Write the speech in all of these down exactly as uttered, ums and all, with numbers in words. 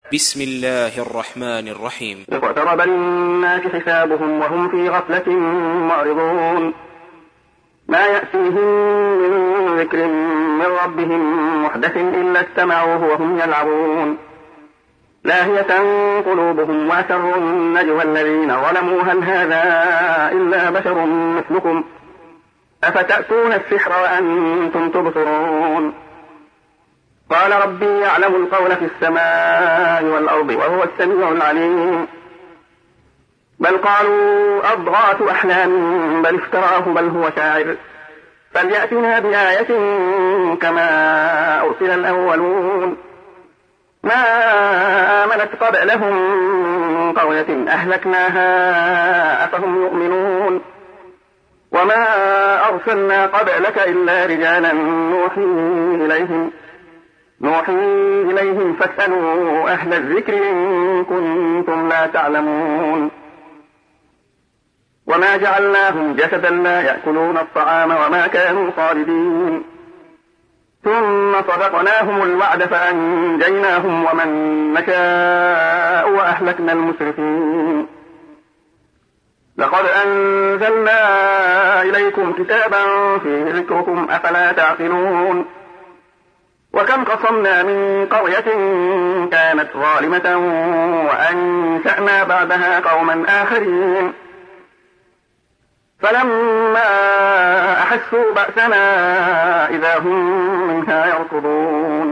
بسم الله الرحمن الرحيم. اقترب للناس حسابهم وهم في غفلة معرضون ما يأتيهم من ذكر من ربهم محدث إلا استمعوه وهم يلعبون لاهية قلوبهم وأسروا النجوى الذين ظلموا هل هذا إلا بشر مثلكم أفتأتون السحر وأنتم تبصرون قال ربي يعلم القول في السماء والأرض وهو السميع العليم بل قالوا أضغاث أحلام بل افتراه بل هو شاعر فليأتنا بآية كما أرسل الأولون ما آمنت قبلهم قرية أهلكناها أفهم يؤمنون وما أرسلنا قبلك إلا رجالا نوحي إليهم نوحي إليهم فاسألوا أهل الذكر إن كنتم لا تعلمون وما جعلناهم جسدا لا يأكلون الطعام وما كانوا خالدين ثم صدقناهم الوعد فأنجيناهم ومن نشاء وأهلكنا المسرفين لقد أنزلنا إليكم كتابا فيه ذكركم أفلا تعقلون وكم قصمنا من قرية كانت ظالمة وأنشأنا بعدها قوما آخرين فلما أحسوا بأسنا إذا هم منها يركضون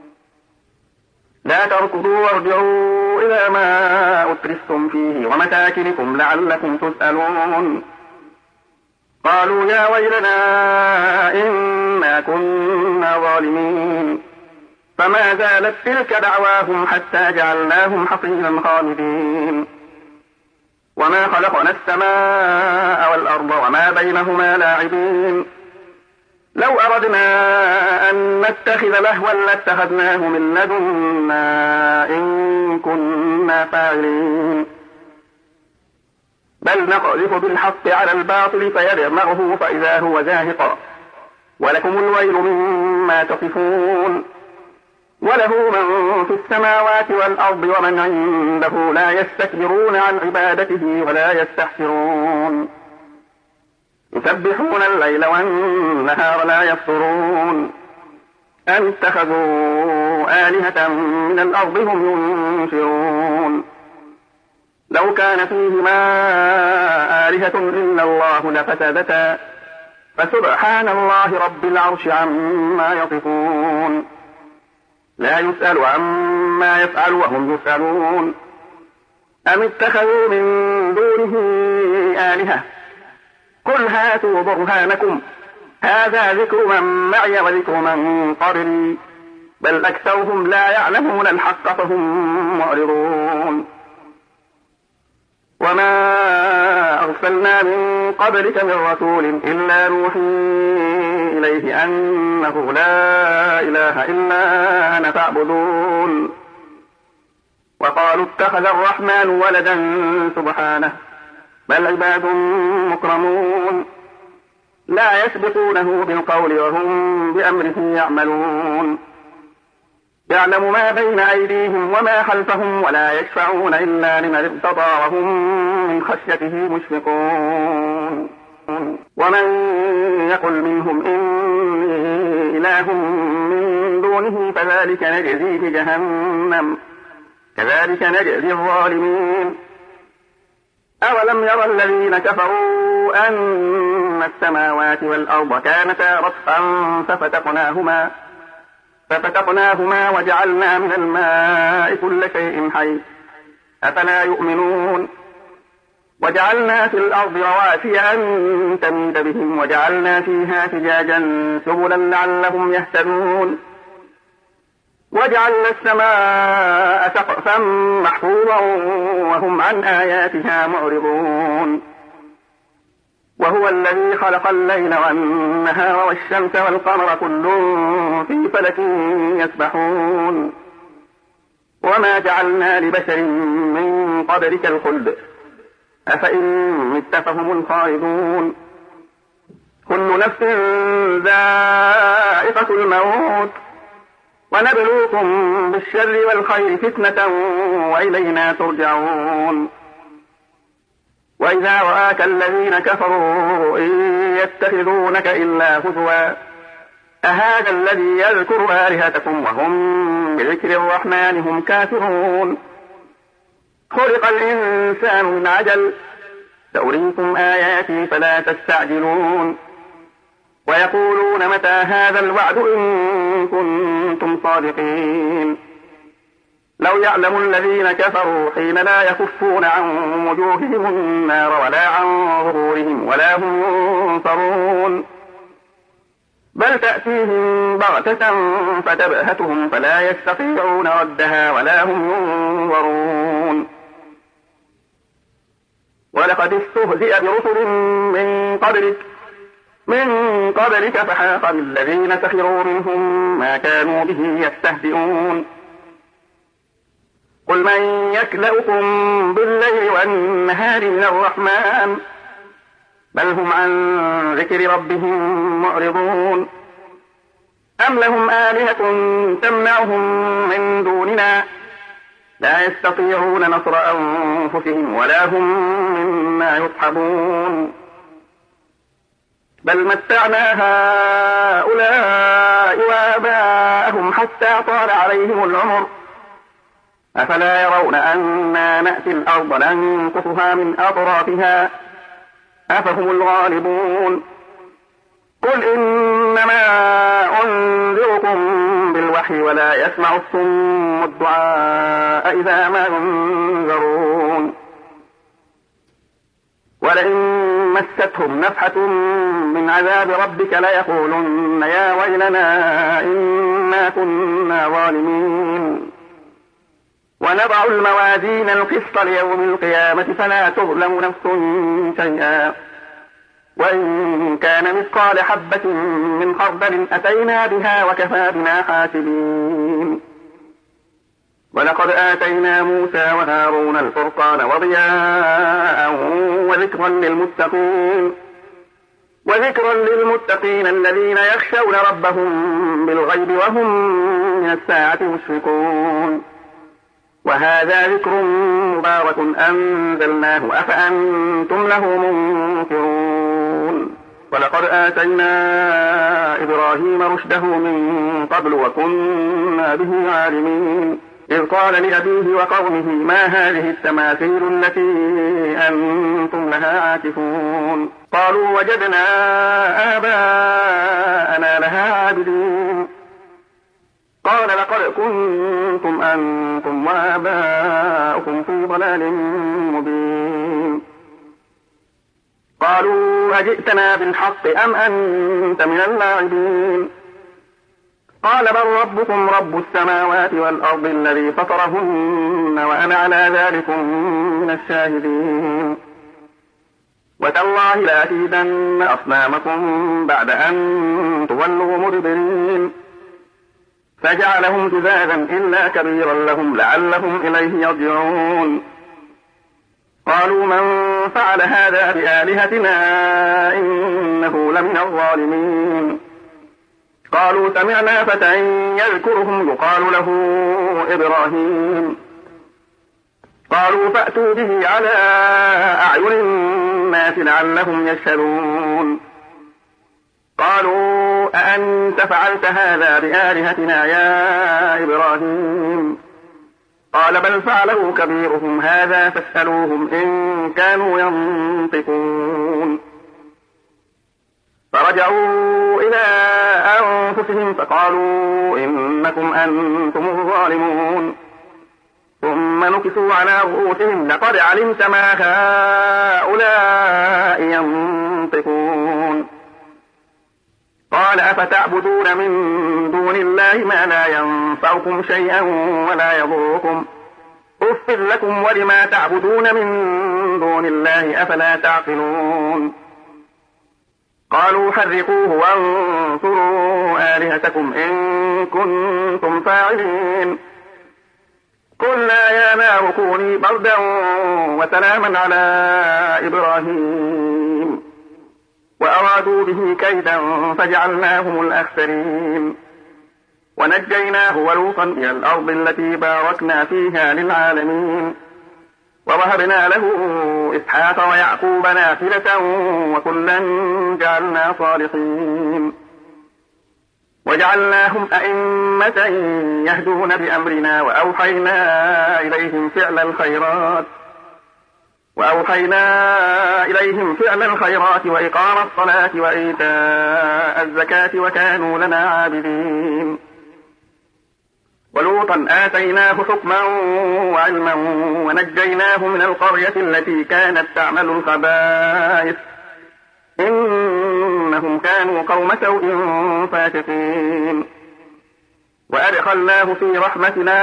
لا تركضوا وارجعوا إلى ما أترفتم فيه ومساكنكم لعلكم تسألون قالوا يا ويلنا إنا كنا ظالمين فما زالت تلك دعواهم حتى جعلناهم حصيدا خالدين وما خلقنا السماء والأرض وما بينهما لاعبين لو أردنا أن نتخذ لهوا لاتخذناه من لدنا إن كنا فاعلين بل نقذف بالحق على الباطل فيدمغه فإذا هو زاهق ولكم الويل مما تصفون وله من في السماوات والأرض ومن عنده لا يستكبرون عن عبادته ولا يستحسرون يسبحون الليل والنهار لا يفترون أم اتخذوا آلهة من الأرض هم ينشرون لو كان فيهما آلهة إلا الله لفسدتا فسبحان الله رب العرش عما يصفون لا يسأل عما يفعل وهم يسألون أم اتخذوا من دونه آلهة قل هاتوا برهانكم هذا ذكر من معي وذكر من قبلي بل أكثرهم لا يعلمون الحق فهم معرضون وما أرسلنا من قبلك من رسول إلا نوحي إليه أنه لا إله إلا أنا فاعبدون وقالوا اتخذ الرحمن ولدا سبحانه بل عباد مكرمون لا يسبقونه بالقول وهم بأمره يعملون يعلم ما بين أيديهم وما خلفهم ولا يشفعون إلا لمن ارتضى وهم من خشيته مشفقون ومن يقل منهم إني إله من دونه فذلك نجزيه جهنم كذلك نجزي الظالمين أولم يرى الذين كفروا أن السماوات والأرض كانتا رتقا ففتقناهما ففتقناهما وجعلنا من الماء كل شيء حي أفلا يؤمنون وجعلنا في الأرض رواسي أن تميد بهم وجعلنا فيها فجاجا سبلا لعلهم يهتدون وجعلنا السماء سقفا محفوظا وهم عن آياتها معرضون وهو الذي خلق الليل والنهار والشمس والقمر كل في فلك يسبحون وما جعلنا لبشر من قبلك الخلد أفإن مت فهم الخالدون كل نفس ذائقة الموت ونبلوكم بالشر والخير فتنة وإلينا ترجعون. وإذا رآك الذين كفروا إن يتخذونك إلا هزوا أهذا الذي يذكر آلهتكم وهم بذكر الرحمن هم كافرون. خلق الإنسان من عجل سأريكم آياتي فلا تستعجلون. ويقولون متى هذا الوعد إن كنتم صادقين. لو يعلم الذين كفروا حين لا يكفون عن وجوههم النار ولا عن ظهورهم ولا هم ينصرون بل تأتيهم بغتة فتبهتهم فلا يستطيعون ردها ولا هم ينظرون. ولقد استهزئ برسل من قبلك من قبلك فحاق بالذين سخروا منهم ما كانوا به يستهزئون. قل من يكلؤكم بالليل والنهار من الرحمن بل هم عن ذكر ربهم معرضون. أم لهم آلهة تمنعهم من دوننا لا يستطيعون نصر أنفسهم ولا هم مما يصحبون. بل متعنا هؤلاء وآباءهم حتى طال عليهم العمر أفلا يرون أنا نأتي الأرض ننقصها من أطرافها أفهم الغالبون. قل إنما أنذركم بالوحي ولا يسمع الصم الدعاء إذا ما ينذرون. ولئن مستهم نفحة من عذاب ربك ليقولن يا ويلنا إنا كنا ظالمين. ونضع الموازين القسط ليوم القيامة فلا تظلم نفس شيئا وإن كان مثقال حبة من خردل أتينا بها وكفى بنا حاسبين. ولقد آتينا موسى وهارون الفرقان وضياء وذكرا للمتقين وذكرا للمتقين الذين يخشون ربهم بالغيب وهم من الساعة مشفقون. وهذا ذكر مبارك أنزلناه أفأنتم له منكرون. ولقد آتينا إبراهيم رشده من قبل وكنا به عالمين. إذ قال لأبيه وقومه ما هذه التماثيل التي أنتم لها عاكفون. قالوا وجدنا آباءنا لها عابدين. قال لقد كنتم أنتم وآباؤكم في ضلال مبين. قالوا أجئتنا بالحق أم أنت من اللاعبين. قال بل ربكم رب السماوات والأرض الذي فطرهن وأنا على ذلكم من الشاهدين. وتالله لأكيدن أصنامكم بعد أن تولوا مدبرين. فجعلهم جذاذا إلا كبيرا لهم لعلهم إليه يرجعون. قالوا من فعل هذا بآلهتنا إنه لمن الظالمين. قالوا سمعنا فتى يذكرهم يقال له إبراهيم. قالوا فأتوا به على أعين الناس لعلهم يشهدون. قالوا أأنت فعلت هذا بآلهتنا يا إبراهيم. قال بل فعله كبيرهم هذا فاسألوهم إن كانوا ينطقون. فرجعوا إلى أنفسهم فقالوا إنكم أنتم الظالمون. ثم نكسوا على رؤوسهم لقد علمت ما هؤلاء ينطقون. قال أفتعبدون من دون الله ما لا ينفعكم شيئا ولا يضركم أف لكم ولما تعبدون من دون الله أفلا تعقلون. قالوا حرقوه وانصروا آلهتكم إن كنتم فاعلين. قلنا يا نار كوني بردا وسلاما على إبراهيم وأرادوا به كيدا فجعلناهم الأخسرين. ونجيناه ولوطا إلى الأرض التي باركنا فيها للعالمين ووهبنا له إسحاق ويعقوب نافلة وكلا جعلنا صالحين وجعلناهم أئمة يهدون بأمرنا وأوحينا إليهم فعل الخيرات وأوحينا إليهم فعل الخيرات وإقام الصلاة وإيتاء الزكاة وكانوا لنا عابدين ولوطا آتيناه حكما وعلما ونجيناه من القرية التي كانت تعمل الخبائث إنهم كانوا قوم سوء فاسقين وأدخلناه في رحمتنا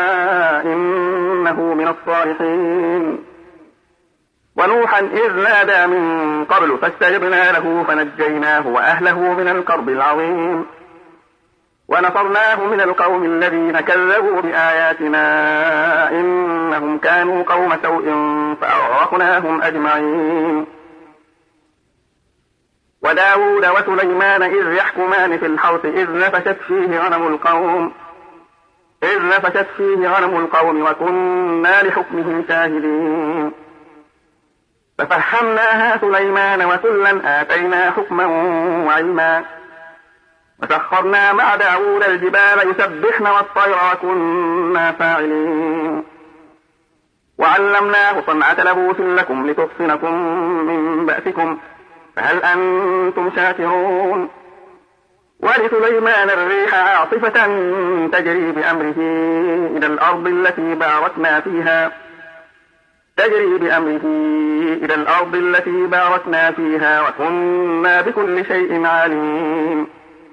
إنه من الصالحين ونوحا إذ نادى من قبل فاستجبنا له فنجيناه وأهله من الكرب العظيم ونصرناه من القوم الذين كذبوا بآياتنا إنهم كانوا قوم سوء فأغرقناهم أجمعين وداود وسليمان إذ يحكمان في الحرث إذ نفشت فيه غنم القوم إذ نفشت فيه غنم القوم وكنا لحكمهم شاهدين ففهمناها سليمان وكلا آتينا حكما وعلما وسخرنا مع داود الجبال يسبحن والطير وكنا فاعلين وعلمناه صنعة لبوس لكم لتحصنكم من بأسكم فهل أنتم شاكرون ولسليمان الريح عاصفة تجري بأمره إلى الأرض التي باركنا فيها تجري بأمره إلى الأرض التي باركنا فيها وكنا بكل شيء عالمين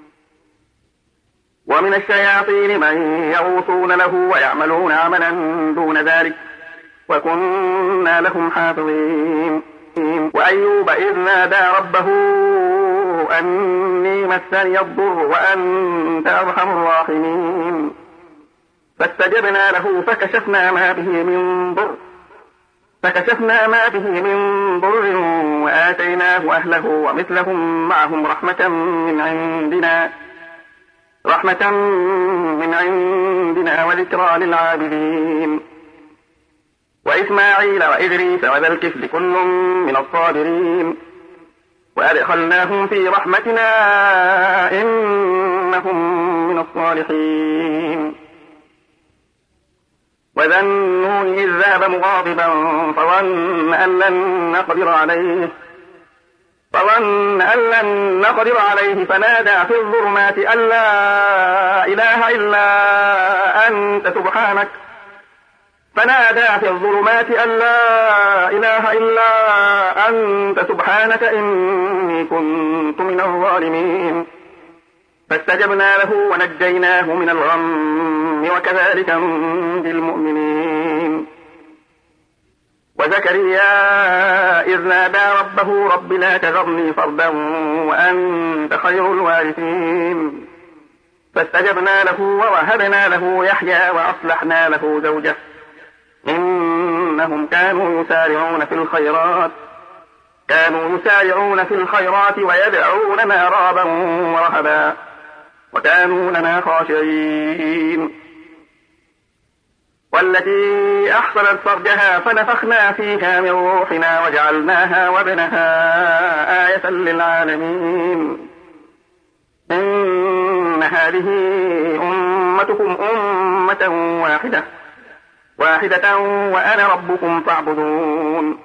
ومن الشياطين من يغوصون له ويعملون عملا دون ذلك وكنا لهم حافظين وأيوب إذ نادى ربه أني مسني الضر وأنت أرحم الراحمين فاستجبنا له فكشفنا ما به من ضر فكشفنا ما به من ضر وآتيناه أهله ومثلهم معهم رحمة من عندنا رحمة من عندنا وذكرى للعابدين وإسماعيل وإدريس وذا الكفل كل من الصابرين وأدخلناهم في رحمتنا إنهم من الصالحين وذا النون إذ ذهب مغاضبا فظن أن لن نقدر عليه فظن أن لن نقدر عليه فنادى في الظلمات أن لا إله إلا أنت سبحانك فنادى في الظلمات أن لا إله إلا أنت سبحانك إني كنت من الظالمين فاستجبنا له ونجيناه من الغم وكذلك ننجي المؤمنين وزكريا إذ نادى ربه رب لا تذرني فردا وأنت خير الوارثين فاستجبنا له ووهبنا له يحيى وأصلحنا له زوجه إنهم كانوا يسارعون في الخيرات كانوا يسارعون في الخيرات ويدعوننا رغبا ورهبا وكانوا لنا خاشعين والتي أحصنت فرجها فنفخنا فيها من روحنا وجعلناها وابنها آية للعالمين إن هذه أمتكم أمة واحدة واحدة وأنا ربكم فاعبدون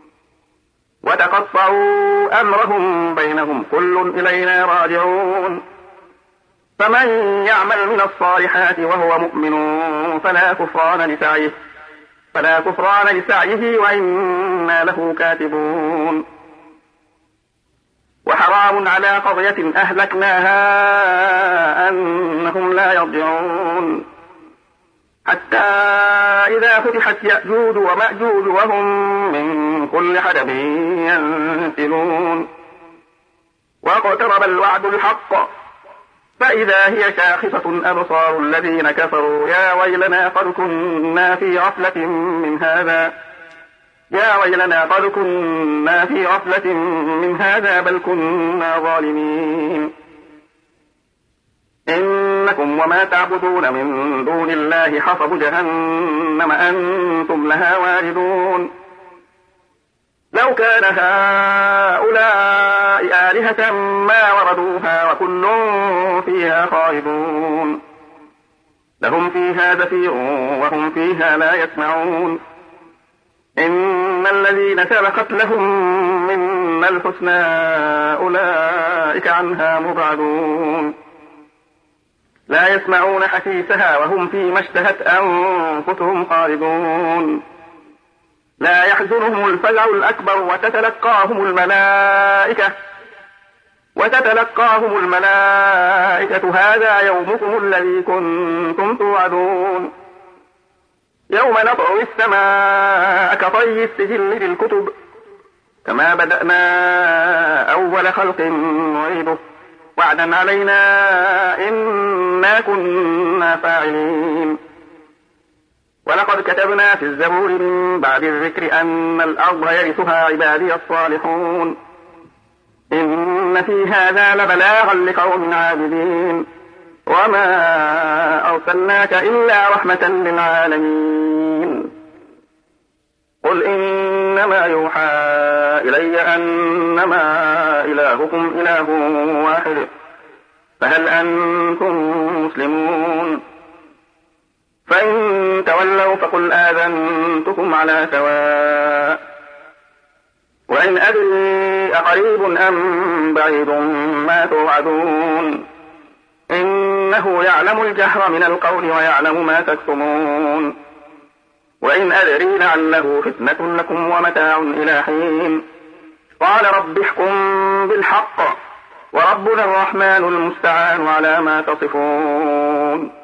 وتقطعوا أمرهم بينهم كل إلينا راجعون فمن يعمل من الصالحات وهو مؤمن فلا كفران لسعيه فلا كفران لسعيه وإنا له كاتبون وحرام على قرية أهلكناها أنهم لا يرجعون حتى إذا فتحت يأجوج ومأجوج وهم من كل حدب ينسلون واقترب الوعد الحق فإذا هي شاخصة أبصار الذين كفروا يا ويلنا قد كنا في غفلة من هذا يا ويلنا قد كنا في غفلة من هذا بل كنا ظالمين إن إنكم وما تعبدون من دون الله حصب جهنم أنتم لها واردون لو كان هؤلاء آلهة ما وردوها وكل فيها خالدون لهم فيها زفير وهم فيها لا يسمعون إن الذين سبقت لهم منا الحسنى أولئك عنها مبعدون لا يسمعون حسيسها وهم فيما اشتهت أنفسهم خالدون لا يحزنهم الفزع الأكبر وتتلقاهم الملائكة وتتلقاهم الملائكة هذا يومكم الذي كنتم توعدون يوم نطوي السماء كطي السجل للكتب كما بدأنا أول خلق نعيده وعدا علينا إنا كنا فاعلين ولقد كتبنا في الزبور من بعد الذكر أن الأرض يرثها عبادي الصالحون إن في هذا لبلاغا لقوم عابدين وما أرسلناك إلا رحمة للعالمين قل إنما يوحى إلي أنما إلهكم إله واحد فهل أنتم مسلمون فإن تولوا فقل آذنتكم على سواء وإن أدري أقريب أم بعيد ما توعدون إنه يعلم الجهر من القول ويعلم ما تكتمون وإن أدري لعله فتنة لكم ومتاع إلى حين قال رب احكم بالحق وربنا الرحمن المستعان على ما تصفون